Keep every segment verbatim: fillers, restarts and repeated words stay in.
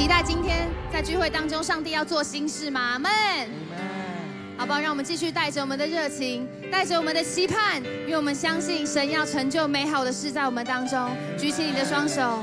期待今天在聚会当中，上帝要做新事吗？阿们。好不好？让我们继续带着我们的热情，带着我们的期盼，因为我们相信神要成就美好的事在我们当中。举起你的双手。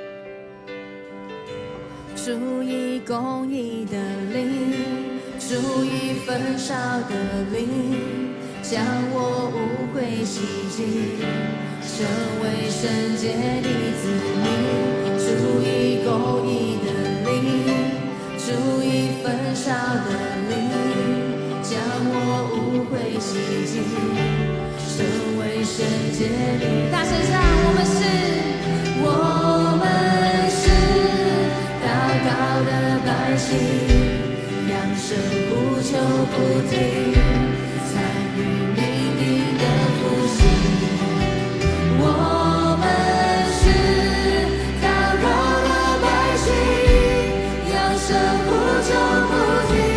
主以公义的灵，主以焚烧的灵，将我污秽洗净，成为圣洁的子民。主以公义的灵，主以焚烧的灵，将我污秽洗净，成为圣洁的。大声唱，我们是，我们是祷告的百姓，扬声呼求不停，参与命定的复兴。我们是祷告的百姓，扬声呼求不停。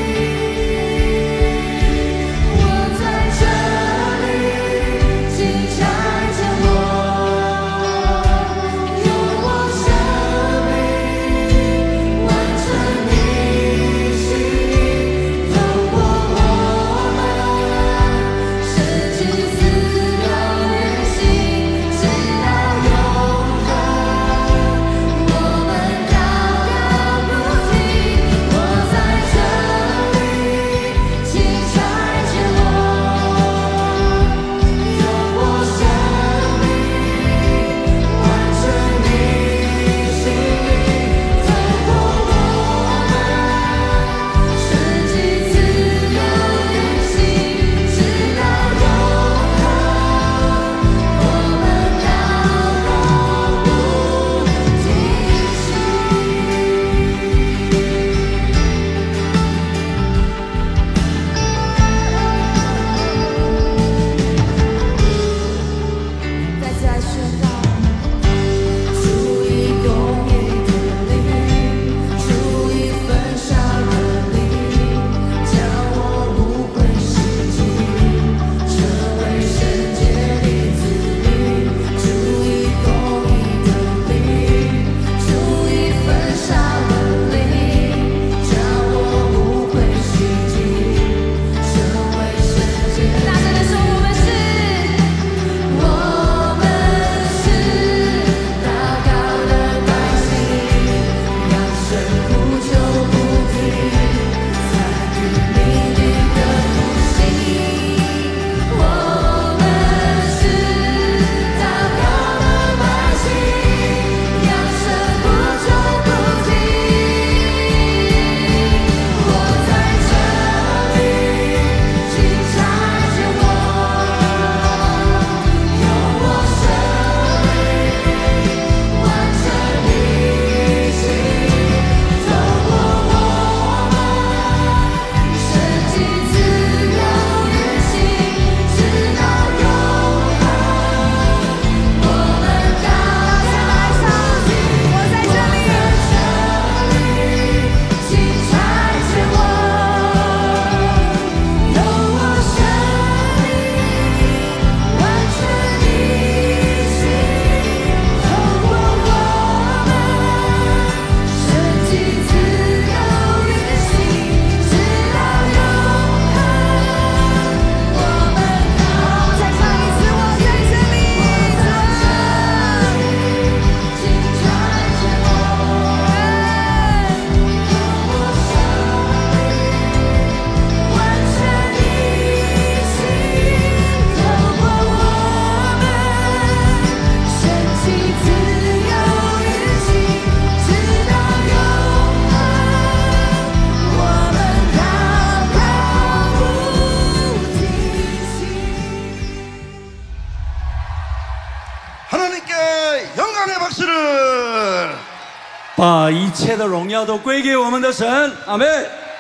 把一切的荣耀都归给我们的神，阿们。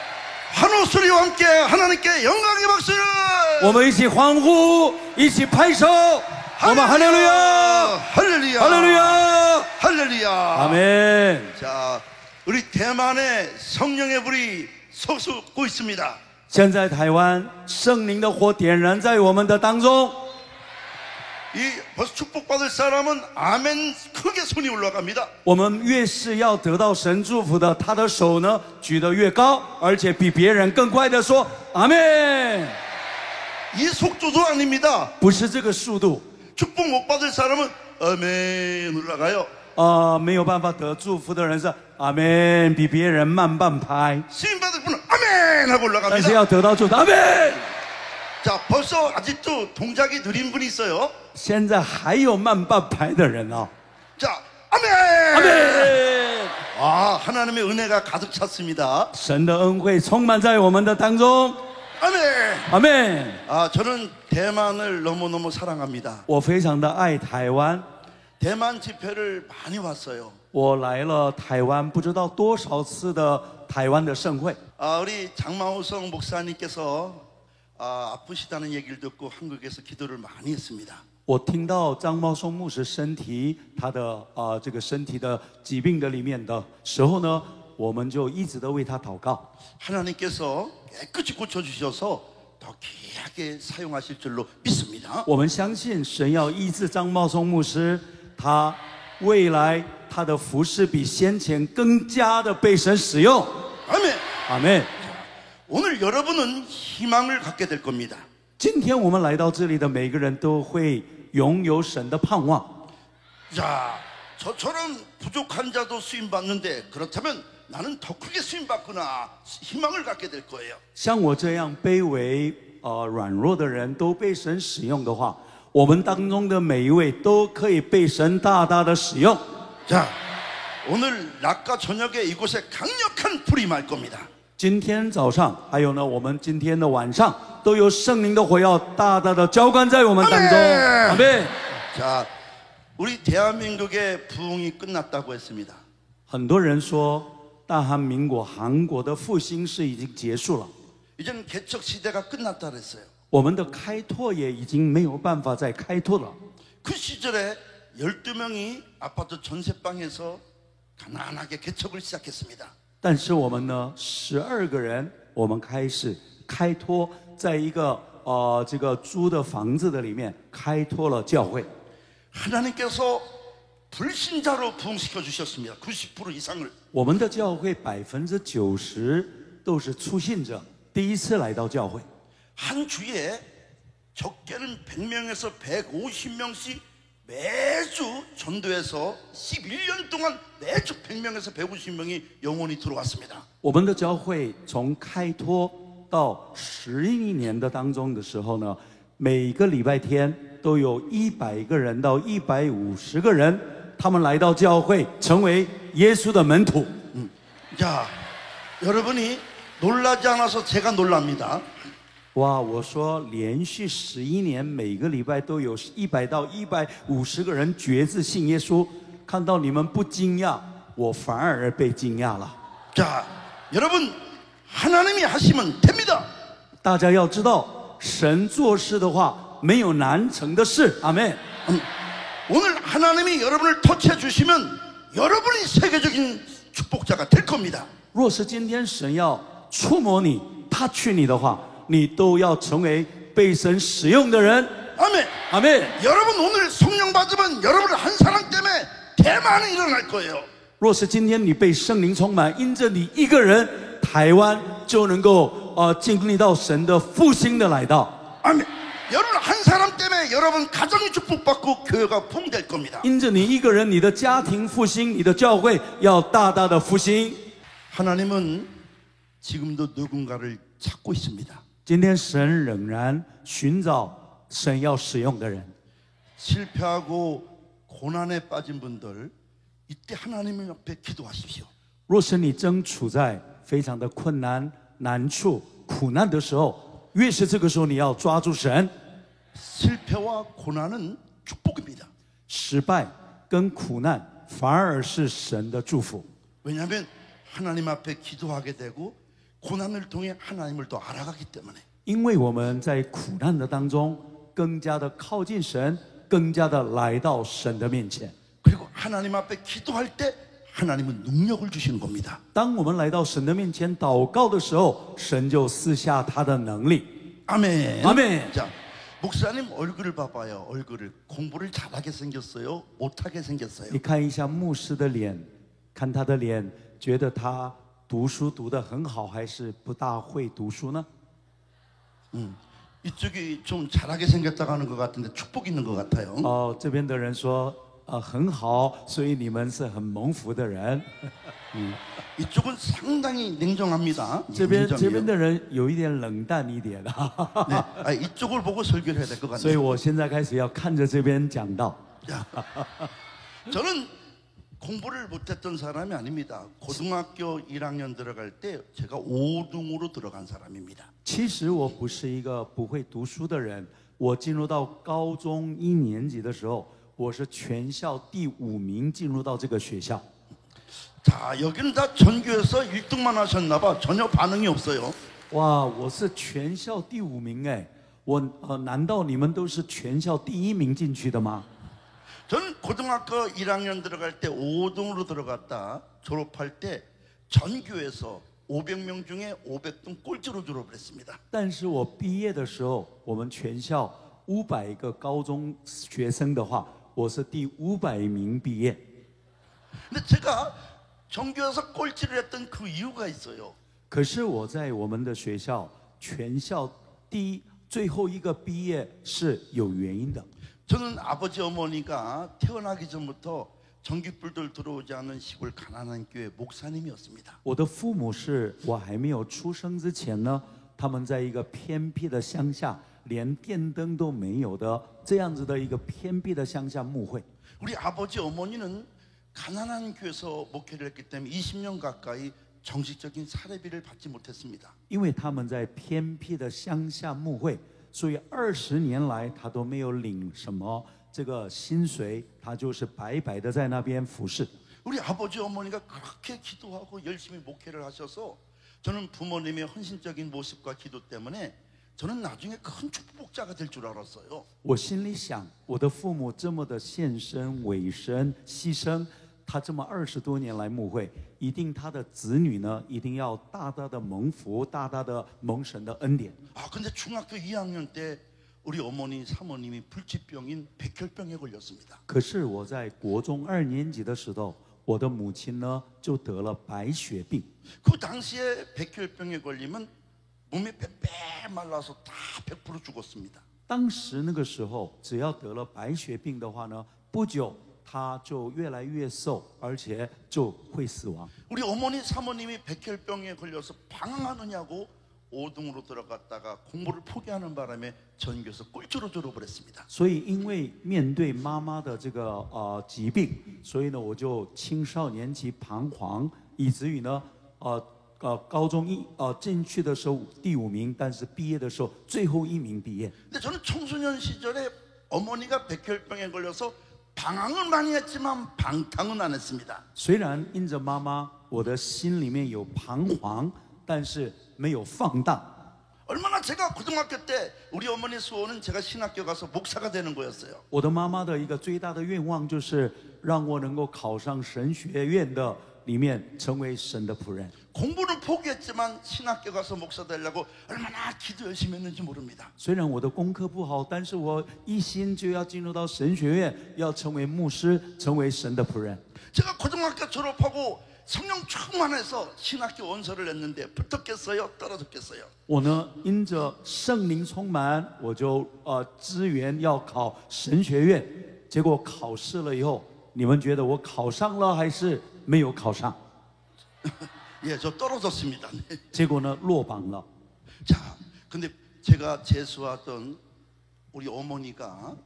한 목소리와 함께 하나님께 영광의 박수를. 我们一起欢呼，一起拍手，我们哈利路亚， 할렐루야, 할렐루야, 할렐루야. 아멘. 자, 우리 대만에 성령의 불이 솟고 있습니다. 现在台湾圣灵的火点燃在我们的当中。 이 벌써 축복받을 사람은 아멘 크게 손이 올라갑니다. 我们越是要得到神祝福的，他的手呢举得越高，而且比别人更快的说阿门。 이 속도도 아닙니다. 不是这个速度， 축복 못 받을 사람은 아멘 올라가요. 呃，没有办法得祝福的人是阿门，比别人慢半拍。 쓰임 받을 분은 아멘 하고 但是 올라갑니다. 要得到祝福，阿门。 자, 벌써 아직도 동작이 느린 분이 있어요. 现在还有慢半拍的人啊， 자, 阿 아멘. 门。 아, 하나님의 은혜가 가득 찼습니다. 神的恩惠充满在我们的当中， 아멘. 阿门。 아, 저는 대만을 너무너무 사랑합니다. 我非常的爱台湾， 대만 집회를 많이 왔어요. 我来了台湾不知道多少次的台湾的盛会。 아, 우리 장마호성 목사님께서 아, 아프시다는 얘기를 듣고 한국에서 기도를 많이 했습니다. 我听到张茂松牧师身体他的啊、呃、这个身体的疾病的里面的时候呢，我们就一直都为他祷告。 하나님께서 깨끗이 고쳐주셔서 더 귀하게 사용하실 줄로 믿습니다. 我们相信神要医治张茂松牧师，他未来他的服饰比先前更加的被神使用。 아멘. 阿门。 오늘 여러분은 희망을 갖게 될 겁니다. 今天我们来到这里的每个人都会拥有神的盼望。 자, 저처럼 부족한 자도 쓰임 받는데 그렇다면 나는 더 크게 쓰임 받구나 희망을 갖게 될 거예요. 像我这样卑微、呃软弱的人都被神使用的话，我们当中的每一位都可以被神大大的使用。 자, 오늘 낮과 저녁에 이곳에 강력한 불이 말 겁니다. 今天早上，还有呢，我们今天的晚上，都有圣灵的火药大大的浇灌在我们当中。阿门。 자, 우리 대한민국의 부흥이 끝났다고 했습니다. 很多人说，大韩民国韩国的复兴是已经结束了， 이제는 개척 시대가 끝났다 그랬어요. 我们的开拓也已经没有办法再开拓了。 그 시절에 열두 명이 아파트 전세방에서 가난하게 개척을 시작했습니다. 但是我们呢，十二个人，我们开始开拓，在一个呃这个租的房子的里面开拓了教会。 하나님께서 불신자로 부흥시켜 주셨습니다. 구십 퍼센트 이상을. 我们的教会百分之九十都是初信者，第一次来到教会。 한 주에 적게는 백 명에서 백오십 명씩 매주 전도해서 십일 년 동안 매주 백 명에서 백오십 명이 영원히 들어왔습니다. 我们的教会从开拓到十一年的当中的时候呢，每个礼拜天都有一百个人到一百五十个人，他们来到教会，成为耶稣的门徒。 음. 자, 여러분이 놀라지 않아서 제가 놀랍니다. 哇，我说连续十一年，每个礼拜都有一百到一百五十个人决志信耶稣，看到你们不惊讶，我反而被惊讶了。 자, 여러분 하나님이 하시면 됩니다. 大家要知道，神做事的话，没有难成的事。阿门。 음. 오늘 하나님이 여러분을 터치해 주시면 여러분이 세계적인 축복자가 될 겁니다. 若是今天神要触摸你、touch你的话，你都要成为被神使用的人。 아멘. 阿门。 여러분 오늘 성령 받으면 여러분 한 사람 때문에 대만이 일어날 거예요. 若是今天你被圣灵充满，因着你一个人，台湾就能够呃经历到神的复兴的来到。 아멘. 여러분 한 사람 때문에 여러분 가정이 축복받고 교회가 부흥될 겁니다. 因着你一个人，你的家庭复兴，你的教会要大大的复兴。 하나님은 지금도 누군가를 찾고 있습니다. 今天神仍然寻找神要使用的人。 실패하고 고난에 빠진 분들 이때 하나님 옆에 기도하십시오. 若是你正处在非常的困难、难处、苦难的时候，越是这个时候，你要抓住神。 실패와 고난은 축복입니다. 失败跟苦难反而是神的祝福。 왜냐하면 하나님 앞에 기도하게 되고 고난을 통해 하나님을 더 알아가기 때문에. 因为我们在苦难的当中，更加的靠近神，更加的来到神的面前。 그리고 하나님 앞에 기도할 때 하나님은 능력을 주시는 겁니다. 当我们来到神的面前祷告的时候，神就赐下他的能力。 아멘. 아멘. 자, 목사님 얼굴을 봐봐요. 얼굴을 공부를 잘하게 생겼어요? 못하게 생겼어요? 你看一下牧师的脸，看他的脸，觉得他读书读得很好，还是不大会读书呢？ 음, 이쪽이 좀 잘하게 생겼다고 하는 것 같은데 축복 있는 것 같아요. 哦，这边的人说，呃，很好，所以你们是很蒙福的人。 이쪽은 상당히 냉정합니다. 这边 냉정해요. 这边的人有一点冷淡一点啊， 네, 아, 이쪽을 보고 설교를 해야 될 것 所以 같네요. 我现在开始要看着这边讲道。 저는 공부를 못했던 사람이 아닙니다. 고등학교 일 학년 들어갈 때 제가 오 등으로 들어간 사람입니다. 其实我不是一个不会读书的人，我进入到高中一年级的时候，我是全校第五名进入到这个学校。 자, 여기는 다 전교에서 일 등만 하셨나 봐. 전혀 반응이 없어요. 哇，我是全校第五名哎，我呃，难道你们都是全校第一名进去的吗？ 저는 고등학교 일 학년 들어갈 때 오 등으로 들어갔다 졸업할 때 전교에서 오백 명 중에 오백 등 꼴찌로 졸업을 했습니다. 但是我毕业的时候，我们全校五百个高中学生的话，我是第五百名毕业。 근데 제가 전교에서 꼴찌를 했던 그 이유가 있어요. 可是我在我们的学校全校第一最后一个毕业是有原因的。 저는 아버지 어머니가 태어나기 전부터 전기불들 들어오지 않는 시골 가난한 교회 목사님이었습니다. 我的父母是我还没有出生之前呢，他们在一个偏僻的乡下，连电灯都没有的这样子的一个偏僻的乡下牧会。 우리 아버지 어머니는 가난한 교회에서 목회를 했기 때문에 이십 년 가까이 정식적인 사례비를 받지 못했습니다. 因为他们在偏僻的乡下牧会，所以二十年来他都没有领什么这个薪水，他就是白白的在那边服侍。 우리 아버지 어머니가 그렇게 기도하고 열심히 목회를 하셔서 저는 부모님의 헌신적인 모습과 기도 때문에 저는 나중에 큰 축복자가 될 줄 알았어요. 我心里想，我的父母这么的献身、委身、牺牲，他这么二十多年来牧会，一定他的子女呢，一定要大大的蒙福，大大的蒙神的恩典。 아 근데 중학교 이 학년 때 우리 어머니 사모님이 불치병인 백혈병에 걸렸습니다. 可是我在国中二年级的时候，我的母亲呢就得了白血病。 그 당시에 백혈병에 걸리면 몸이 빼빼 말라서 다 백 퍼센트 죽었습니다. 当时那个时候，只要得了白血病的话呢，不久他就越来越瘦，而且就会死亡。 우리 어머니 사모님이 백혈병에 걸려서 방황하느냐고 오 등으로 들어갔다가 공부를 포기하는 바람에 전교에서 꼴찌로 졸업을 했습니다. 所以因为面对妈妈的这个呃疾病，所以呢我就青少年期彷徨，以至于呢呃呃高中一呃进去的时候第五名，但是毕业的时候最后一名毕业。 근데 저는 청소년 시절에 어머니가 백혈병에 걸려서 방황을 많이 했지만 방탕은 안 했습니다. 虽然因着妈妈，我的心里面有彷徨，但是没有放荡。 얼마나 제가 고등학교 때 우리 어머니 소원은 제가 신학교 가서 목사가 되는 거였어요. 我的妈妈的一个最大的愿望就是让我能够考上神学院的里面成为神的仆人。 공부는 포기했지만 신학교 가서 목사 되려고 얼마나 기도 열심히 했는지 모릅니다. 虽然我的功课不好，但是我一心就要进入到神学院，要成为牧师，成为神的仆人。 제가 고등학교 졸업하고 성령 충만해서 신학교 원서를 냈는데 붙었겠어요? 떨어졌겠어요? 我呢，因着圣灵充满，我就呃支援要考神学院。结果考试了以后，你们觉得我考上了还是没有考上？ 예, 저 떨어졌습니다. 结果呢，落榜了。 자, 근데 제가 재수하던 우리 어머니가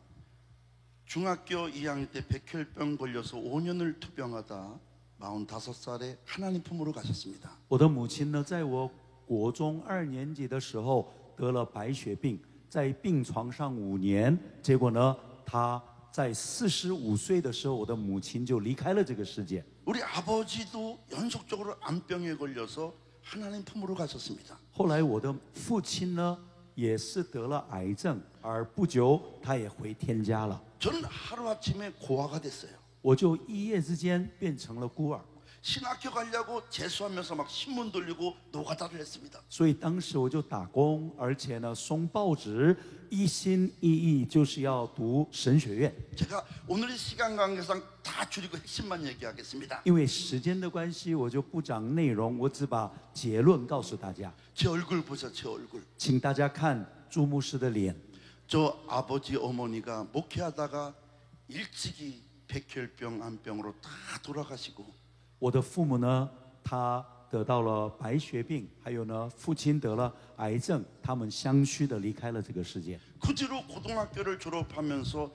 중학교 이 학년 때 백혈병 걸려서 오 년을 투병하다 마흔다섯 살에 하나님 품으로 가셨습니다. 我的母亲呢，在我国中二年级的时候得了白血病，在病床上五年。结果呢，她在四十五岁的时候，我的母亲就离开了这个世界。 우리 아버지도 연속적으로 암병에 걸려서 하나님 품으로 가셨습니다. 后来我的父亲呢，也是得了癌症，而不久他也回天家了。 저는 하루아침에 고아가 됐어요. 我就一夜之间变成了孤儿。 신학교 가려고 재수하면서 막 신문 돌리고 노가다를 했습니다. 所以当时我就打工，而且呢送报纸，一心一意就是要读神学院。 제가 오늘의 시간 관계상 다 줄이고 핵심만 얘기하겠습니다. 因为时间的关系，我就不讲内容，我只把结论告诉大家。 제 얼굴 보세요. 제 얼굴. 请大家看朱牧师的脸。 저 아버지 어머니가 목회하다가 일찍이 백혈병, 암병으로 다 돌아가시고 我的父母呢，他得到了白血病，还有呢，父亲得了癌症，他们相续的离开了这个世界。 그 뒤로 고등학교를 졸업하면서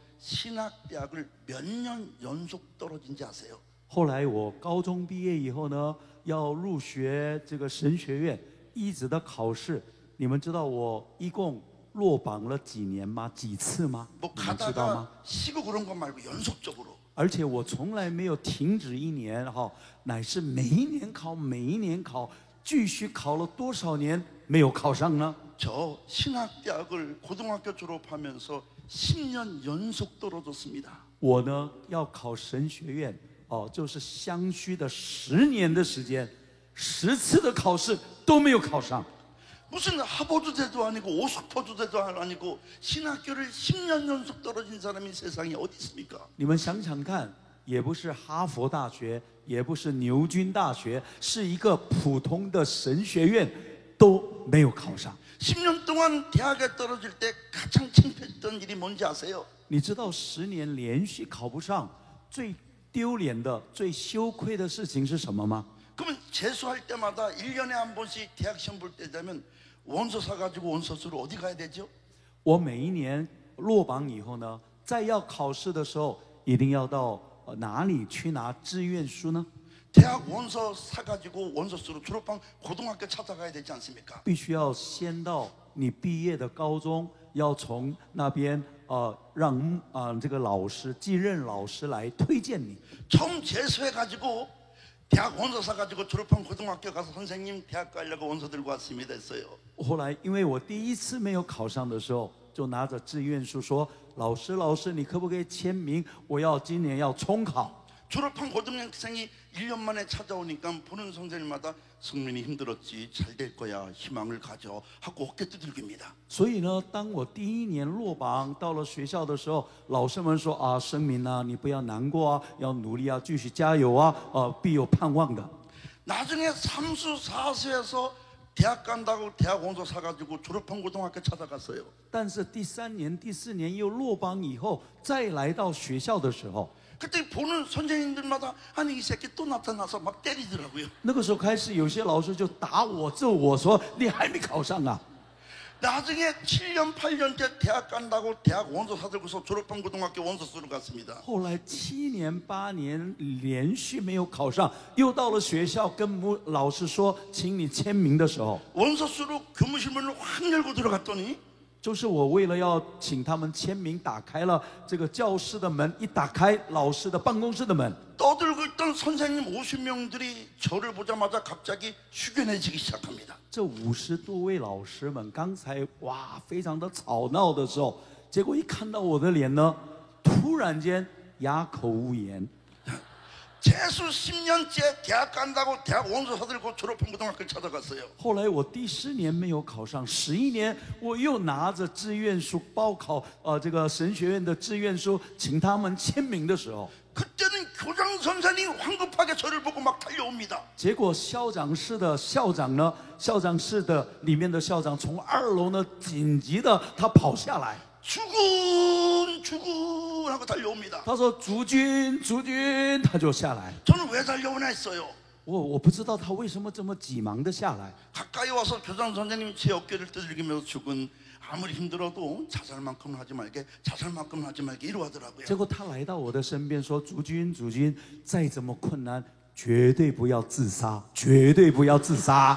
신학대학을 몇 년 연속 떨어진지 아세요? 后来我高中毕业以后呢，要入学这个神学院，一直的考试，你们知道我一共落榜了几年吗？几次吗？ 뭐 你们知道吗？ 가다가 쉬고 그런 것 말고 연속적으로 而且我从来没有停止一年哈，乃是每一年考，每一年考，继续考了多少年没有考上呢？ 저 신학대학을 고등학교 졸업하면서 십 년 연속 떨어졌습니다. 我呢要考神学院哦，就是相续的十年的时间，十次的考试都没有考上。 무슨 하버드대도 아니고 오스퍼드대도 아니고 신학교를 십 년 연속 떨어진 사람이 세상에 어디 있습니까? 你们想想看，也不是哈佛大学，也不是牛津大学，是一个普通的神学院都没有考上。 십 년 동안 대학에 떨어질 때 가장 창피했던 일이 뭔지 아세요? 你知道十年连续考不上，最丢脸的、最羞愧的事情是什么吗？ 그러면 재수할 때마다 일 년에 한 번씩 대학 시험 볼 때 되면 원서 사가지고 원서 쓰러 어디 가야 되죠? 我每一年落榜以后呢，在要考试的时候，一定要到呃哪里去拿志愿书呢？ 대학 원서 사가지고 원서 쓰러 졸업한 고등학교 찾아가야 되지 않습니까? 必须要先到你毕业的高中，要从那边呃让啊、呃、这个老师继任老师来推荐你。 처음 재수해가지고 대학 원서 사가지고 졸업한 고등학교 가서 선생님 대학 가려고 원서 들고 왔습니다 했어요. 后来因为我第一次没有考上的时候，就拿着志愿书说：“老师，老师，你可不可以签名？我要今年要重考。” 졸업한 고등학생이 일 년 만에 찾아오니까 보는 선생님마다 승민이 힘들었지 잘 될 거야 희망을 가져 하고 어깨 두들깁니다. 所以呢，当我第一年落榜到了学校的时候，老师们说啊，声明啊，你不要难过啊，要努力啊，继续加油啊，呃，必有盼望的。 나중에 삼수 사수해서 대학 간다고 대학 원서 사가지고 졸업한 고등학교 찾아갔어요. 但是第三年、第四年又落榜以后，再来到学校的时候， 그때 보는 선생님들마다 아니 이 새끼 또 나타나서 막 때리더라고요. 那个时候开始有些老师就打我、揍我说：“你还没考上啊！” 나중에 칠 년, 팔 년째 대학 간다고 대학 원서 사들고서 졸업한 고등학교 원서 쓰러 갔습니다. 后来七年、八年连续没有考上，又到了学校跟母老师说：“请你签名的时候， 원서 쓰러 교무실 문을 확 열고 들어갔더니 就是我为了要请他们签名，打开了这个教室的门，一打开老师的办公室的门， 떠들고 있던 선생님 오십 명들이 저를 보자마자 갑자기 숙연해지기 시작합니다. 这五十多位老师们刚才哇非常的吵闹的时候，结果一看到我的脸呢，突然间哑口无言。 재수 십 년째 대학 간다고 대학 원서 사들고 졸업한 고등학교 찾아갔어요. 后来我第十年没有考上，十一年我又拿着志愿书报考呃这个神学院的志愿书，请他们签名的时候， 그때는 교장 선생님이 황급하게 저를 보고 막 달려옵니다. 结果校长室的校长呢，校长室的里面的校长从二楼呢紧急的他跑下来， 죽은 죽은 하고 달려옵니다. 他说：“竹君，竹君！”他就下来。 저는 왜 달려오나 했어요. 我我不知道他为什么这么急忙的下来。 가까이 와서 교장 선생님이 제 어깨를 두들기면서 죽은 아무리 힘들어도 자살만큼은 하지 말게 자살만큼은 하지 말게 이러하더라고요. 结果他来到我的身边说：“竹君，竹君，再怎么困难，绝对不要自杀，绝对不要自杀。”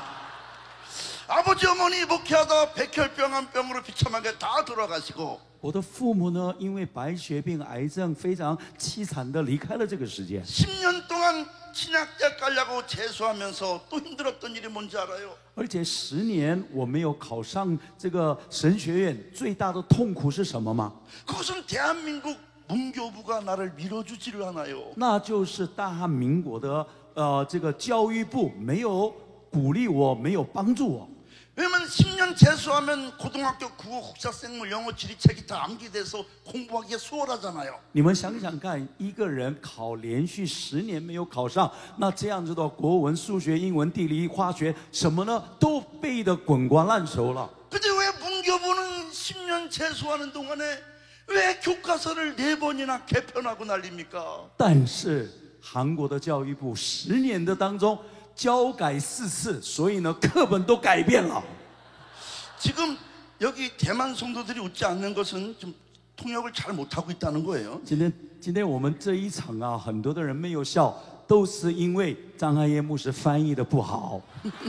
아버지 어머니 목회하다 백혈병 암병으로 비참하게 다 돌아가시고 我的父母呢，因为白血病、癌症，非常凄惨的离开了这个世界。 십 년 동안 신학대 가려고 재수하면서 또 힘들었던 일이 뭔지 알아요? 而且十年我没有考上这个神学院，最大的痛苦是什么吗？ 그것은 대한민국 문교부가 나를 밀어주지를 않아요. 那就是大韩民国的呃这个教育部没有鼓励我，没有帮助我。 왜냐면 십 년 재수하면 고등학교 국어, 국사, 생물, 영어, 지리, 책이 다 암기돼서 공부하기가 수월하잖아요. 你们想想看，一个人考连续十年没有考上，那这样子的国文、数学、英文、地理、化学什么呢，都背得滚瓜烂熟了。 근데 왜 문교부는 십 년 재수하는 동안에 왜 교과서를 네 번이나 개편하고 난립니까? 但是韩国的教育部十年的当中教改四次，所以呢课本都改变了。 지금 여기 대만 성도들이 웃지 않는 것은 좀 통역을 잘 못하고 있다는 거예요. 今天今天我们这一场啊，很多的人没有笑，都是因为张汉业牧师翻译的不好。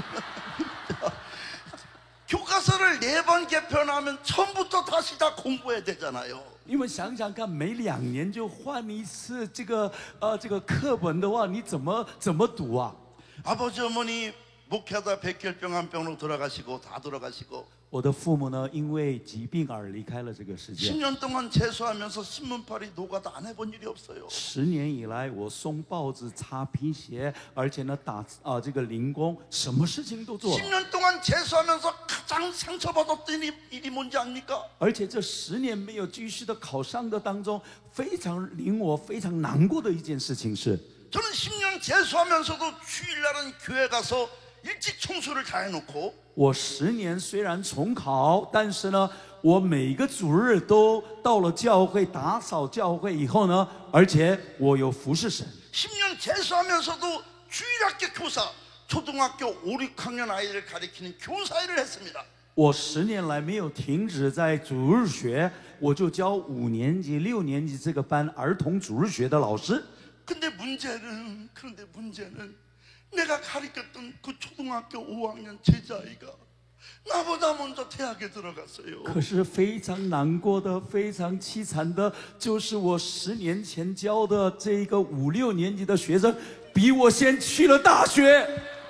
교과서를 네 번 개편하면 처음부터 다시 다 공부해야 되잖아요. 你们想想看，每两年就换一次这个呃这个课本的话，你怎么怎么读啊？ 아버지 어머니 목회하다 백혈병 한 병으로 돌아가시고 다 돌아가시고 我的父母呢，因为疾病而离开了这个世 십 界。 년 동안 재수하면서 신문팔이 노가다 안 해본 일이 없어요. 十年以来，我送报纸、擦皮鞋，而且呢打啊这个零工，什么事情都做 십 了。 년 동안 재수하면서 가장 상처받았던 일이, 일이 뭔지 압니까? 而且这十年没有继续的考上的当中，非常令我非常难过的一件事情是， 저는 십 년 재수하면서도 주일날은 교회 가서 일찍 청소를 다 해놓고 我十年虽然重考，但是呢，我每个主日都到了教会打扫教会以后呢，而且我有服侍神。 십 년 재수하면서도 주일학교 교사, 초등학교 오, 육 학년 아이를 가리키는 교사 일을 했습니다. 我十年来没有停止在主日学，我就教五年级、六年级这个班儿童主日学的老师。 근데 문제는 그런데 문제는 내가 가르쳤던 그 초등학교 오 학년 제자아이가 나보다 먼저 대학에 들어갔어요. 可是非常难过的、非常凄惨的，就是我十年前教的这个五六年级的学生，比我先去了大学。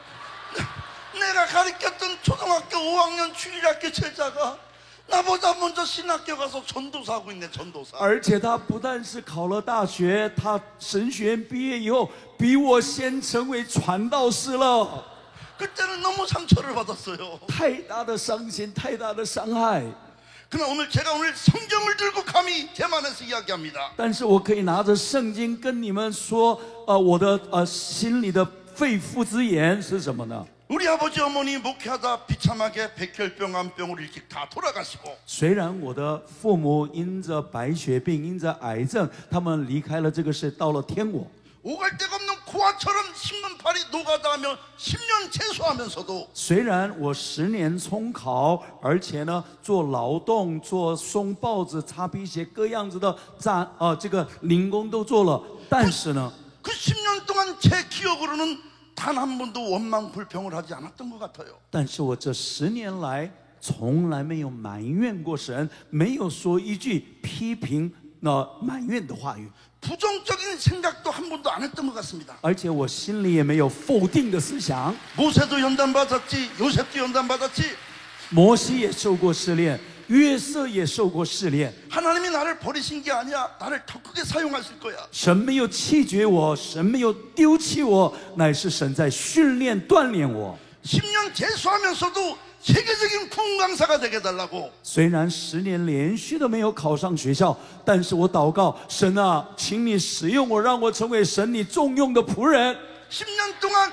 내가 가르쳤던 초등학교 오 학년 주일학교 제자가 나보다 먼저 신학교 가서 전도사 하고 있네. 전도사. 而且他不但是考了大学，他神学院毕业以后，比我先成为传道士了。 그때는 너무 상처를 받았어요. 太大的伤心，太大的伤害。 그러나 오늘 제가 오늘 성경을 들고 감히 대만에서 이야기합니다. 但是我可以拿着圣经跟你们说，呃，我的呃心里的肺腑之言是什么呢？ 우리 아버지 어머니 목회하다 비참하게 백혈병, 암병으로 일찍 다 돌아가시고 虽然我的父母因着白血病、因着癌症，他们离开了这个世，到了天国。 오갈 데가 없는 고아처럼 신문팔이 노가다 하며 십 년 재수하면서도 虽然我十年重考，而且呢做劳动、做送报纸、擦皮鞋各样子的站呃这个零工都做了，但是呢， 그 십 년 동안 제 기억으로는 단 한 번도 원망 불평을 하지 않았던 것 같아요. 但是我这十年来从来没有埋怨过神，没有说一句批评那埋怨的话语， 부정적인 생각도 한 번도 안 했던 것 같습니다. 而且我心里也没有否定的思想。 모세도 연단받았지, 요셉도 연단받았지. 摩西也受过试炼，约瑟也受过试炼。 하나님이 나를 버리신 게 아니야. 나를 더 크게 사용하실 거야. 神没有弃绝我，神没有丢弃我，乃是神在训练锻炼我。 십 년 재수하면서도 세계적인 부흥 강사가 되게 달라고. 虽然十年连续的没有考上学校，但是我祷告神啊，请你使用我，让我成为神你重用的仆人。 십 년 동안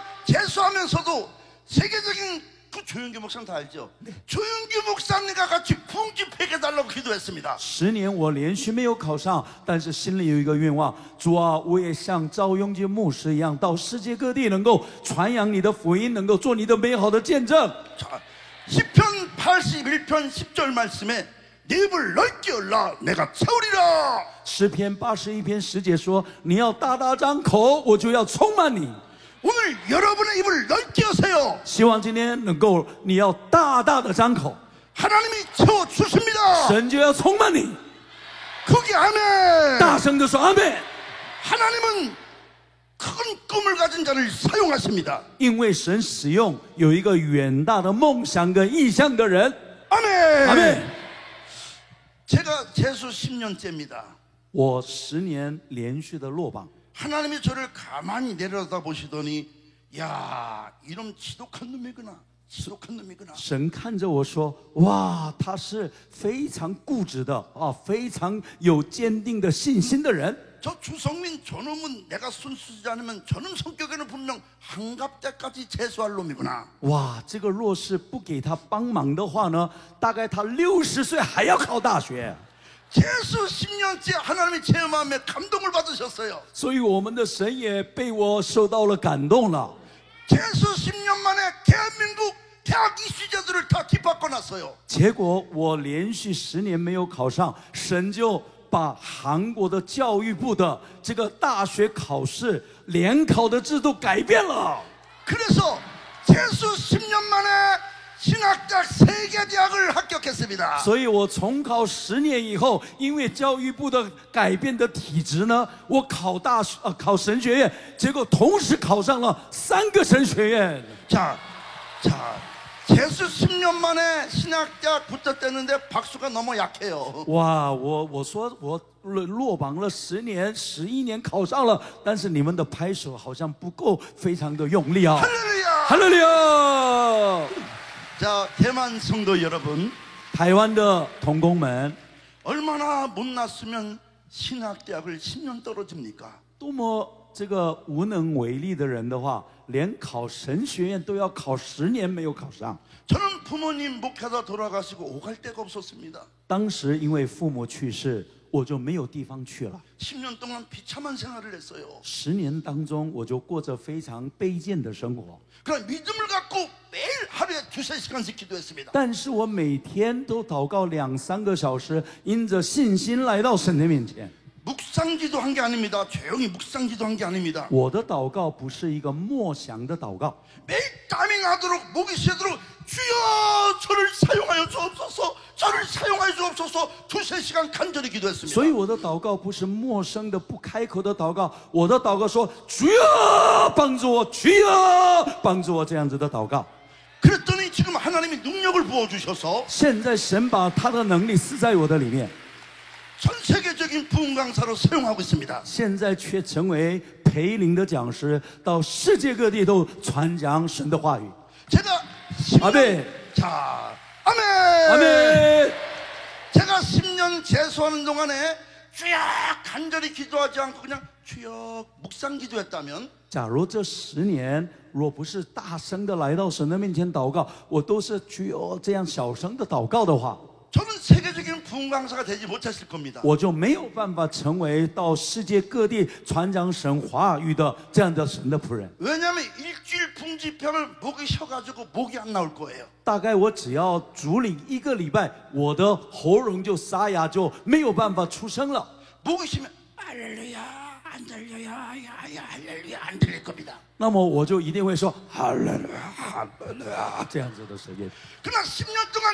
재수하면서도 세계적인 그 조윤규 목사님 다 알죠? 조윤규 목사님과 같이 부흥 집회해 달라고 기도했습니다. 十年我连续没有考上，但是心里有一个愿望，主啊，我也像赵永基牧师一样，到世界各地能够传扬你的福音，能够做你的美好的见证。 자, 시편 팔십일 편 십 절 말씀에 네 입을 넓게 열라 내가 채우리라. 诗篇八十一篇十节说：“你要大大张口，我就要充满你。” 오늘 여러분의 입을 넓게 여세요. 希望今天能够，你要大大的张口， 하나님이 채워 주십니다. 神就要充满你。 거기 아멘. 大声的说阿门。 하나님은 큰 꿈을 가진 자를 사용하십니다. 因为神使用有一个远大的梦想跟意向的人。 아멘. 阿门。 제가 재수 십 년째입니다. 我十年连续的落榜。 하나님이 저를 가만히 내려다 보시더니 야 이놈 지독한 놈이구나. 지독한 놈이구나. 神看着我说：“哇，他是非常固执的啊，非常有坚定的信心的人。 저 주성민 저놈은 내가 손쓰지 않으면 저놈 성격에는 분명 한갑 때까지 재수할 놈이구나. 哇，这个若是不给他帮忙的话呢，大概他六十岁还要考大学。 재수 십 년째 하나님이 제 마음에 감동을 받으셨어요. 所以我们的神也被我受到了感动了。 재수 십 년 만에 대한민국 대학 이수제들을 다 뒷바꿔놨어요. 结果我连续十年没有考上，神就把韩国的教育部的这个大学考试联考的制度改变了。 그래서 재수 십 년 만에 신학대학 세 개 대학을 합격했습니다. 所以我重考十年以后，因为教育部的改变的体制呢，我考大学呃考神学院，结果同时考上了三个神学院。 자, 자, 재수 십 년 만에 신학대학 붙었댔는데 박수가 너무 약해요. 哇，我我说我落落榜了十年、十一年考上了，但是你们的拍手好像不够，非常的用力啊！ 할렐루야! 哈利路亚！ 자, 대만 성도 여러분, 台湾的同工们， 얼마나 못났으면 신학대학을 십 년 떨어집니까? 多么这个无能为力的人的话，连考神学院都要考十年没有考上。 저는 부모님 목회자 돌아가시고 오갈 데가 없었습니다. 当时因为父母去世，我就没有地方去了。 십 년 동안 비참한 생활을 했어요. 十年当中，我就过着非常卑贱的生活。 그러나 믿음을 갖고 매일 하루에 두세 시간씩 기도했습니다. 但是我每天都祷告两三个小时，因着信心来到神的面前。 묵상기도 한 게 아닙니다. 조용히 묵상기도 한 게 아닙니다. 我的祷告不是一个默想的祷告， 매일 땀이 나도록 목이 새도록 주여 저를 사용하여 주옵소서 저를 사용하여 주옵소서 두세 시간 간절히 기도했습니다. 所以我的祷告不是陌生的、不开口的祷告。我的祷告说：“主啊，帮助我！主啊，帮助我！”这样子的祷告。 그랬더니 지금 하나님이 능력을 부어주셔서 现在神把他的能力施在我的里面， 전 세계적인 부흥 강사로 사용하고 있습니다. 现在却成为培灵的讲师，到世界各地都传讲神的话语。 제가 십 년, 아멘. 자, 아멘. 아멘. 제가 십 년 재수하는 동안에 주여 간절히 기도하지 않고 그냥 주여 묵상 기도했다면 假如这十年若不是大声的来到神的面前祷告，我都是只有这样小声的祷告的话， 저는 세계적인 부흥 강사가 되지 못했을 겁니다. 我就没有办法成为到世界各地传讲神话语的这样的神的仆人。 왜냐하면 일주일 풍집하면 목이 쉬어가지고 목이 안 나올 거예요. 大概我只要主领一个礼拜，我的喉咙就沙哑，就没有办法出声了。 목이 쉬면 할렐루야 안 들려야 야야 할렐루야 안 들릴 겁니다. 那么我就一定会说哈利路亚，哈利路亚这样子的声音。 그러나 십 년 동안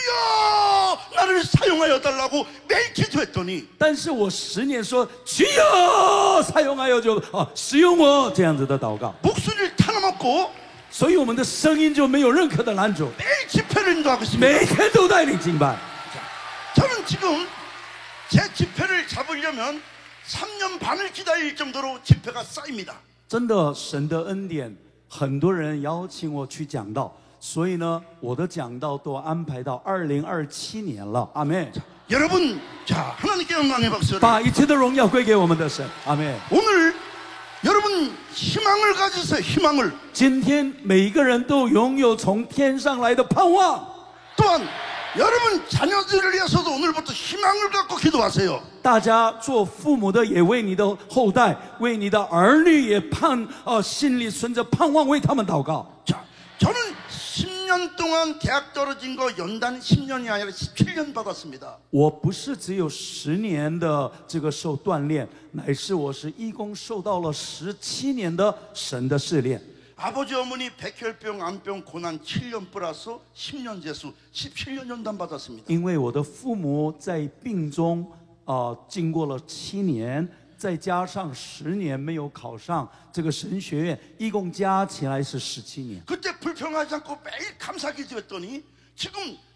주여 나를 사용하여 달라고 매일 기도했더니 但是我十年说主要사용하여就啊使用我这样子的祷告， 목소리를 타나먹고 所以我们的声音就没有任何的拦阻， 매일 집회를 인도하고 있습니다. 每天都带领敬拜。 저는 지금 제 집회를 잡으려면 삼 년 반을 기다릴 정도로 집회가 쌓입니다. 真的，神的恩典，很多人邀请我去讲道，所以呢，我的讲道都安排到二零二七年了。阿门。 여러분, 자 하나님께 영광의 박수를. 把一切的荣耀归给我们的神。阿门。 오늘 여러분 희망을 가지세요. 희망을. 今天每一个人都拥有从天上来的盼望。 또한 여러분 자녀들을 위해서도 오늘부터 희망을 갖고 기도하세요. 大家做父母的也为你的后代，为你的儿女也盼呃心里存着盼望，为他们祷告。 자, 저는 십 년 동안 대학 떨어진 거 연단 십 년이 아니라 십칠 년 받았습니다. 我不是只有十年的这个受锻炼，乃是我是一共受到了十七年的神的试炼。 아버지 어머니 백혈병, 암병, 고난 칠 년 플러스 십 년 재수 십칠 년 연단 받았습니다. 因为我的父母在病中啊、呃，经过了七年，再加上十年没有考上这个神学院，一共加起来是十七年。 그때 불평하지 않고 매일 감사 기도했더니 지금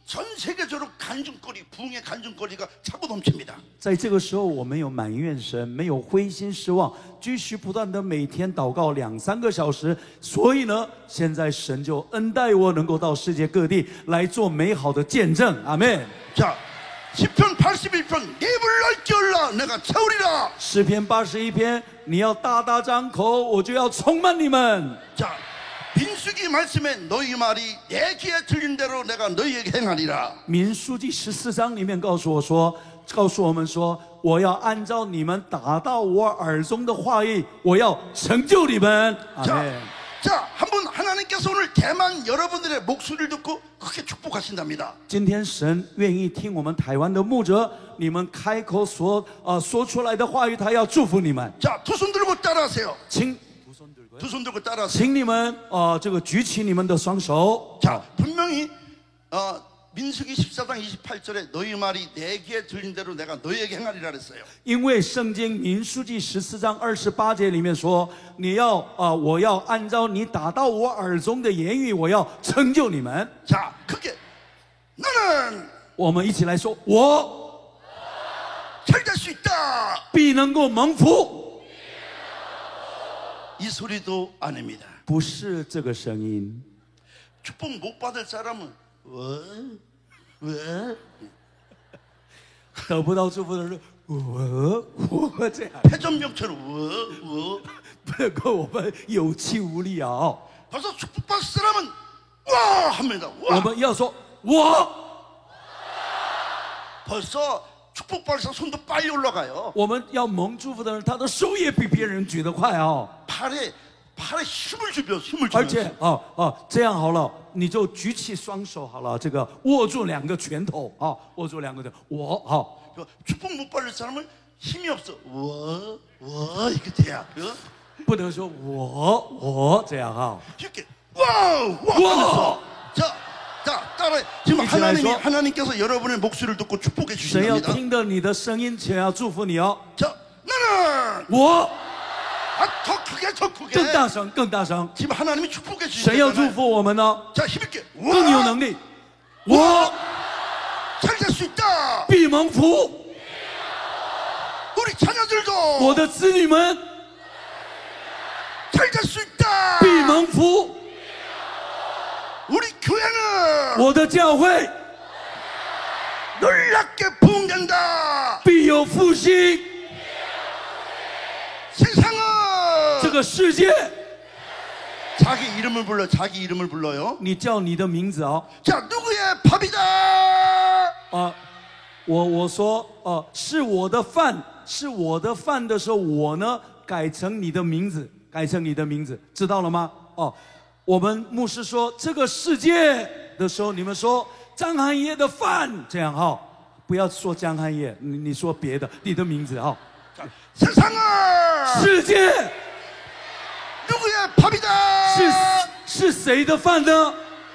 전 세계적으로 간증거리, 부흥의 간증거리가 차고 넘칩니다. 在这个时候，我没有埋怨神，没有灰心失望，继续不断的每天祷告两三个小时。所以呢，现在神就恩待我，能够到世界各地来做美好的见证。阿门。 자, 시편 팔십일 편 내 입을 넓게 열라 내가 채우리라. 诗篇八十一篇，你要大大张口，我就要充满你们。 자, 민수기 말씀에 너희 말이 내 귀에 들린 대로 내가 너희에게 행하리라. 民书记十四章里面告诉我说，告诉我们说，我要按照你们打到我耳中的话语，我要成就你们。阿 자, 门。 자, 한번 하나님께서 오늘 대만 여러분들의 목소리를 듣고 크게 축복하신답니다. 今天神愿意听我们台湾的牧者，你们开口所呃说出来的话语，他要祝福你们。 자, 두 손 들고 따라하세요. 请 두 손 들고 따라하세요. 请你们呃这个举起你们的双手。 자, 분명히 어, 민수기 십사 장 이십팔 절에 너희 말이 내 귀에 들린 대로 내가 너희에게 행하리라 그랬어요. 因为圣经民书记十四章二十八节里面说，你要啊、呃，我要按照你打到我耳中的言语，我要成就你们。 자, 크게 나는 我们一起来说，我 잘 될 수 있다. 必能够蒙福。 이 소리도 아닙니다. 不是这个声音， 축복 못 받을 사람은 왜? 왜? 得不到祝福的人，我我这样， 패전병처럼 왜? 왜? 不能够我们有气无力啊！ 벌써 축복 받을 사람은 와 합니다. 我 와. 们要说，我 벌써 축복 받을 사람 손도 빨리 올라가요. 我们要蒙祝福的人，他的手也比别人举得快啊！ 팔에 팔에 힘을 주며 힘을 而 주면서 且哦哦，这样好了，你就举起双手好了，这个握住两个拳头啊，握住两个拳头，我好， 그 축복 못 받을 사람은 힘이 없어. 와, 와 이렇게 돼야. 어? 不能说我我这样啊， 이렇게 와우 와 하면서 자, 자 따라 지금 이렇게 하나님이 해서 하나님께서 여러분의 목소리를 듣고 축복해 神要 주신답니다. 听到你的声音，且要祝福你哦。 자, 나는 我 아, 더 크게 더 更 크게 大声，更大声， 지금 하나님이 축복해 神要祝 주시잖아요. 福我们呢， 자, 힘있게 更有 와, 能力。我 잘 될 수 있다. 必蒙福， 우리 자녀들도 我的子女们 잘 될 수 있다. 必蒙福， 우리 교회는 我的教会 놀랍게 부흥된다. 必有复兴。 세상은 这个世界， 자기 이름을 불러 자기 이름을 불러요. 你叫你的名字啊、 자, 누구의 밥이다. 啊，我我说哦、是我的饭，是我的饭的时候，我呢改成你的名字，改成你的名字，知道了吗？哦，我们牧师说这个世界的时候，你们说张翰业的饭，这样哈、不要说张翰业，你你说别的，你的名字哈、 자, 세상은 世界 누구의 밥이다. 是是谁的饭呢？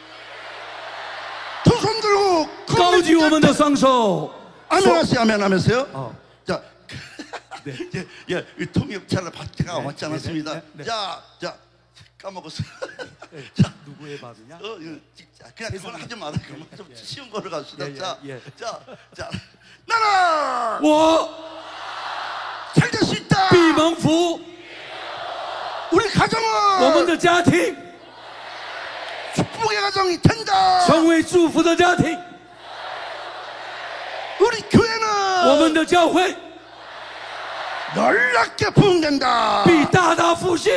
두 손 들고 高举我们的双手。 아멘하세요. 아멘하면서요. 어. 자, 네. 예, 예, 이 통역자를 받기가 네, 왔지 네, 않았습니다. 네, 네. 자, 자, 까먹었어요. 네. 자, 누구의 밥이냐? 어, 이거 찍자. 그냥 그건 하지 마라. 그만 좀 예. 쉬운 거로 갑시다. 예, 예, 자, 예. 자, 자, 나는 我 잘 될 수 있다. 必蒙福， 우리 我们 가정은 的家庭 축복의 가정이 된다. 成为祝福的家庭， 우리 我们 교회는 的教会 놀랍게 부흥된다. 必大大复兴。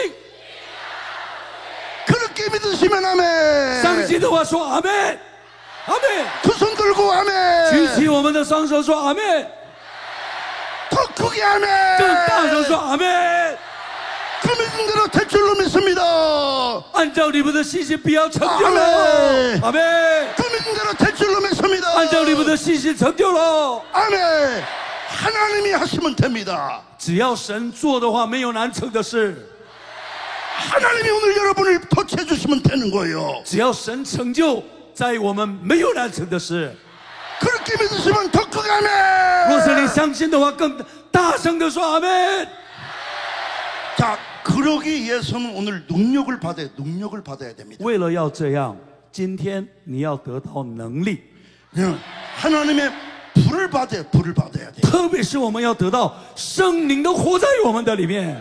그렇게 믿으시면 아멘. 相信的话说阿门，阿门。 두 손 들고 举起 아멘. 我们的双手说阿门， 더 크게 更大声 아멘. 说阿门。 그 믿은 대로 될 줄로 믿습니다. 按照你们的信心，必要成就阿了。 门阿门。 그 믿은 대로 될 줄로 믿습니다. 按照你们的信心成就了。 아멘. 하나님이 하시면 됩니다. 只要神做的话，没有难成的事。 하나님이 오늘 여러분을 터치해 주시면 되는 거예요. 只要神成就，在我们没有难成的事。 그렇게 믿으시면 더 크게 若是你 아멘. 相信的话，更大声的说阿门。 자, 그러기 위해서는 오늘 능력을 받아야 능력을 받아야 됩니다. 为了要这样，今天你要得到能力。 응, 하나님의 불을 받아야 불을 받아야 돼. 特别是我们要得到圣灵的活在我们的里面。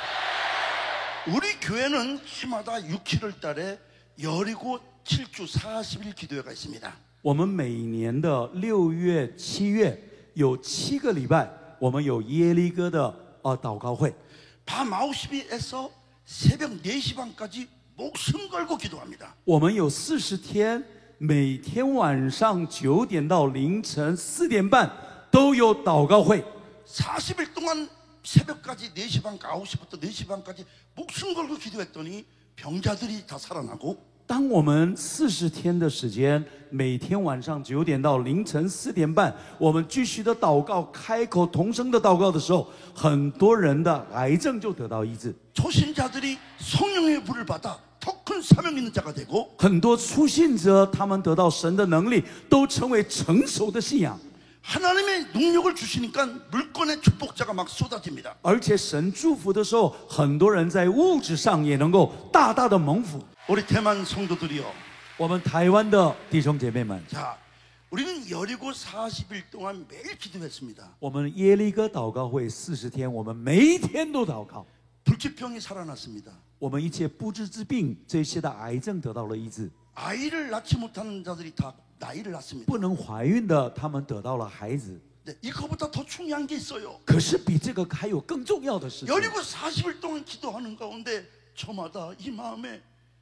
우리 교회는 해마다 육, 칠월 달에 여리고 칠 주 사십 일 기도회가 있습니다. 我们每年的六月、七月有七个礼拜，我们有耶利哥的呃祷告会。 밤 아홉 시에서 새벽 네 시 반까지 목숨 걸고 기도합니다. 我们有四十天，每天晚上九点到凌晨四点半都有祷告会。 사십 일 동안 새벽까지 네 시 반, 아홉 시부터 네 시 반까지 목숨 걸고 기도했더니 병자들이 다 살아나고 当我们四十天的时间，每天晚上九点到凌晨四点半，我们继续的祷告，开口同声的祷告的时候，很多人的癌症就得到医治。 초신자들이 성령의 불을 받아 더 큰 사명 있는 자가 되고 很多初信者，他们得到神的能力，都成为成熟的信仰。 하나님의 능력을 주시니까 물건의 축복자가 막 쏟아집니다. 而且神祝福的时候，很多人在物质上也能够大大的蒙福。 우리 대만 성도들이요. 我们台湾的弟兄姐妹们， 자, 우리는 여리고 사십 일 동안 매일 기도했습니다. 我们耶利哥祷告会四十天，我们每一天都祷告。 불치병이 살아났습니다. 我们一切不治之病，这些的癌症得到了医治。 아이를 낳지 못하는 자들이 다 나이를 낳습니다. 不能怀孕的，他们得到了孩子。 네, 이거보다 더 중요한 게 있어요. 可是比这个还有更重要的事情。 여리고 사십 일 동안 기도하는 가운데 저마다 이 마음에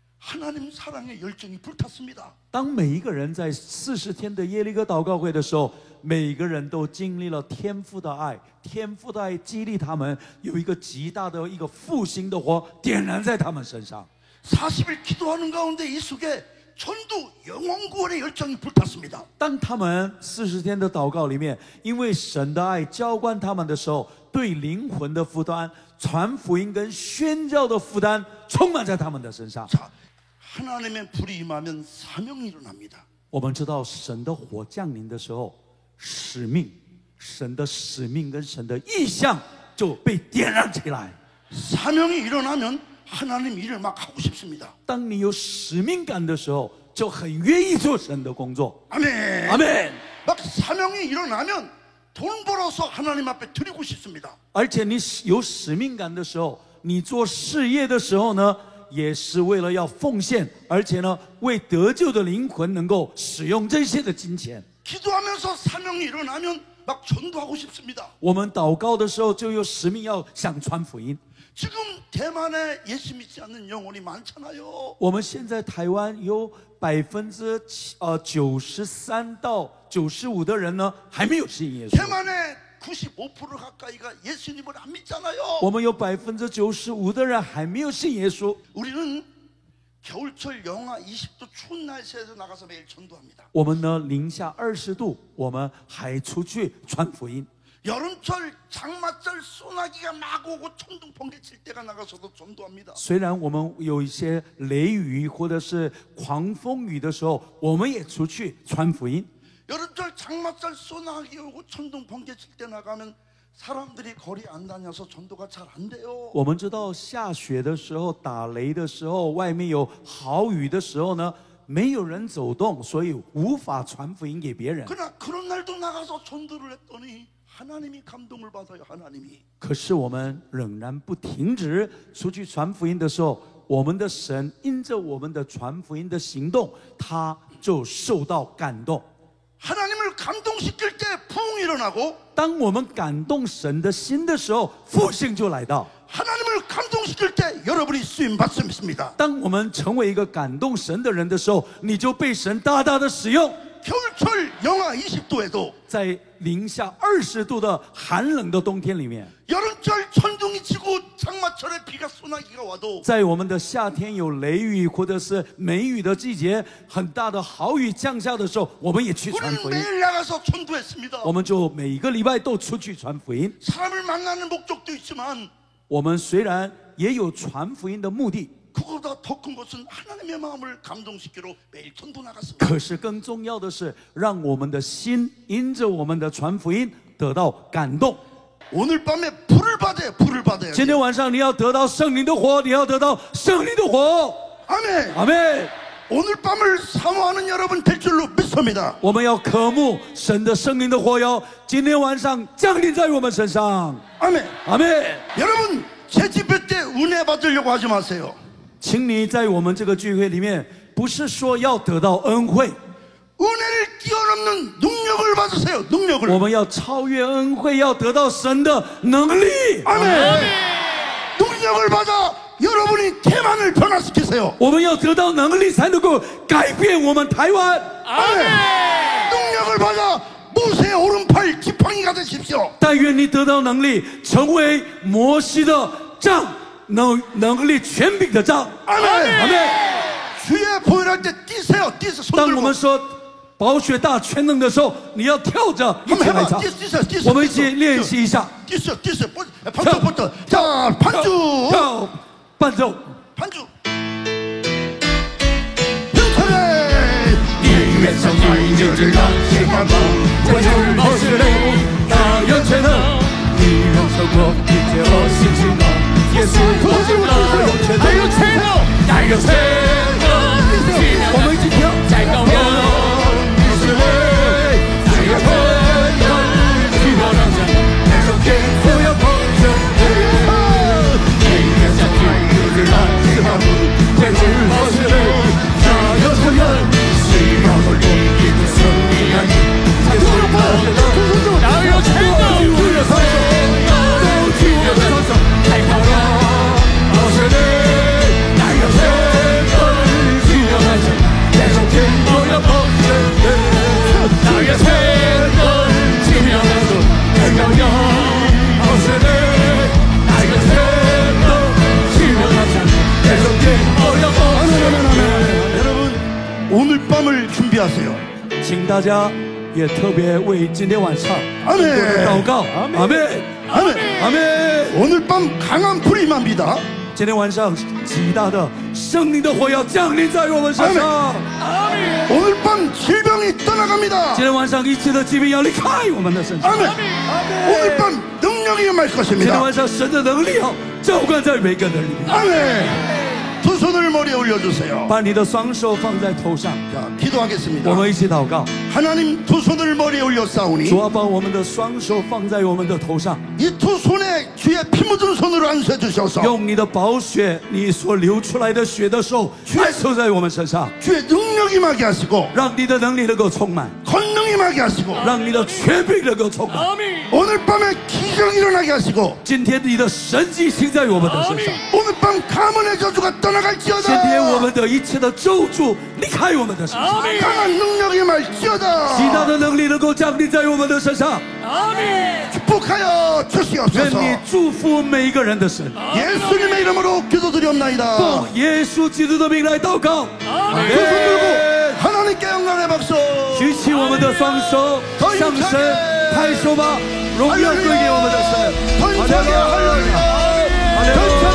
하나님 사랑의 열정이 불탔습니다. 当每一个人在四十天的耶利哥祷告会的时候，每个人都经历了天父的爱，天父的爱激励他们，有一个极大的一个复兴的火点燃在他们身上。 사십 일 기도하는 가운데 이 속에 전도 영원 구원의 열정이 불탔습니다. 当他们四十天的祷告里面，因为神的爱浇灌他们的时候，对灵魂的负担、传福音跟宣教的负担充满在他们的身上。 자, 하나님의 불이 임하면 사명이 일어납니다. 我们知道神的火降临的时候，使命、神的使命跟神的意象就被点燃起来。 사명이 일어나면 하나님 일을 막 하고 싶습니다. 当你有使命感的时候，就很愿意做神的工作。 아멘. 아멘. 막 사명이 일어나면 돈 벌어서 하나님 앞에 드리고 싶습니다. 而且你有使命感的时候，你做事业的时候呢，也是为了要奉献，而且呢，为得救的灵魂能够使用这些的金钱。 기도하면서 사명이 일어나면 막 전도하고 싶습니다. 我们祷告的时候就有使命，要想传福音。 지금 대만에 예수 믿지 않는 영혼이 많잖아요. 我们现在台湾有百分之呃九十三到九十五的人呢，还没有信耶稣。 대만의 구십오 퍼센트 가까이가 예수님을 안 믿잖아요. 我们有百分之九十五的人还没有信耶稣。 우리는 겨울철 영하 이십 도 추운 날씨에서 나가서 매일 전도합니다. 我们呢，零下二十度，我们还出去传福音。 여름철 장마철 소나기가 막 오고 천둥 번개 칠 때가 나가서도 전도합니다. 虽然我们有一些雷雨或者是狂风雨的时候，我们也出去传福音。 여름철 장마철 소나기 오고 천둥 번개 칠 때 나가면 사람들이 거리 안 다녀서 전도가 잘 안 돼요. 我们知道下雪的时候、打雷的时候、外面有豪雨的时候呢，没有人走动，所以无法传福音给别人。 그러나 그런 날도 나가서 전도를 했더니 하나님이 감동을 받아요. 하나님이. 可是我们仍然不停止出去传福音的时候，我们的神因着我们的传福音的行动，他就受到感动。 하나님을 감동시킬 때 부흥이 일어나고 当我们感动神的心的时候，复兴就来到。 하나님을 감동시킬 때 여러분이 쓰임 받습니다. 当我们成为一个感动神的人的时候，你就被神大大的使用。 겨울철 영하 이십 도에도 在零下二十度的寒冷的冬天里面， 여름철 천둥이 치고 장마철에 비가 소나기가 와도 在我们的夏天有雷雨或者是梅雨的季节，很大的豪雨降下的时候，我们也去传 우리는 福音。 매일 나가서 전도했습니다. 我们就每一个礼拜都出去传福音。 사람을 만나는 목적도 있지만 我们虽然也有传福音的目的， 그거보다 더 큰 것은 하나님의 마음을 감동시키러 매일 전도 나갔습니다. 可是更重要的是，让我们的心因着我们的传福音得到感动。 오늘 밤에 불을 받아야 불을 받아야 今 돼. 天晚上你要得到圣灵的火，你要得到圣灵的火。 아멘. 阿妹， 오늘 밤을 사모하는 여러분 될 줄로 믿습니다. 我们要渴慕神的圣灵的火药，今天晚上降临在我们身上。 아멘. 阿门。 여러분 제 집회 때 은혜 받으려고 하지 마세요. 请你在我们这个聚会里面，不是说要得到恩惠， 은혜를 뛰어넘는 능력을 받으세요. 我 능력을. 们要超越恩惠，要得到神的能力。 아멘. 능력을 받아 여러분이 대만을 변화시키세요. 我们要得到能力，才能够改变我们台湾。 아멘. 능력을 받아 모세의 오른팔 지팡이가 되십시오. 但愿你得到能力，成为摩西的杖，能能力权柄的杖。 아멘. 阿门。 주의 보혈할 때 뛰세요. 뛰세요. 손 当我 들고. 们说宝血大全能的时候，你要跳着一起 한번 来 해봐. 唱。 뛰, 뛰세요. 뛰세요. 我们一起练习一下。 뛰세요. 뛰세요. 반쪽 반쪽. 자, 반주. 跳伴奏。 반주. 병철의 이 위에서 인류를 낭시하고 我是我是雷大有全能，你让生活一切和心情啊，耶稣我是大有全能，大有全能，大有全能，我们一起跳，在高原，你是雷，大有全能，去我让家，那首天我要捧着你，你让相遇有日来是好路，这是我是雷，大有全能，希望我有一个生命啊你。 大有全能，主的双手，主的双手，太高了，我是你，大有全能，主的双手，在手天我要捧着你，大有全能，主的双手，太高了，我是你，大有全能，主的双手，在手天我要捧着你。 여러분 오늘 밤을 준비하세요. 请大家也特别为今天晚上 아멘. 祷告。阿门， 아멘. 阿门。 오늘 밤 강한 불이 맙니다. 今天晚上极大的圣灵的火要降临在我们身上。 오늘 밤 질병이 떠나갑니다. 今天晚上一切的疾病要离开我们的身上。 아멘. 오늘 밤 능력이 임할 今天 것입니다. 晚上神的能力要浇灌在每个人里面。 아멘. 두 손을 머리에 올려주세요. 把你的双手放在头上， 자, 기도하겠습니다. 我们一起祷告。 하나님 두 손을 머리에 올렸사오니 主啊，把我们的双手放在我们的头上， 이 두 손에 주의 피 묻은 손으로 안수해 주셔서 用你的宝血，你所流出来的血的手，来收在我们身上， 주의 능력이 임하게 하시고 让你的能力能够充满， 권능이 임하게 하시고 让你的权柄能够充满。 오늘 밤에 기적이 일어나게 하시고 今天你的神迹行在我们的身上， 오늘 밤 가문의 저주가 今 떠나갈지어다. 天我们的一切的咒诅离开我们的身上， 강한 능력이 임할지어다. 极大的能力能够降临在我们的身上。 축복하여 愿 주시옵소서. 你祝福每一个人的神， 예수님의 이름으로 기도드리옵나이다. 奉耶稣基督的名来祷告。 두 손 들고 하나님께 영광의 박수. 举起我们的双手，向神拍手吧，荣耀归给我们的神。 더 힘차게 할렐루야. 더 힘차게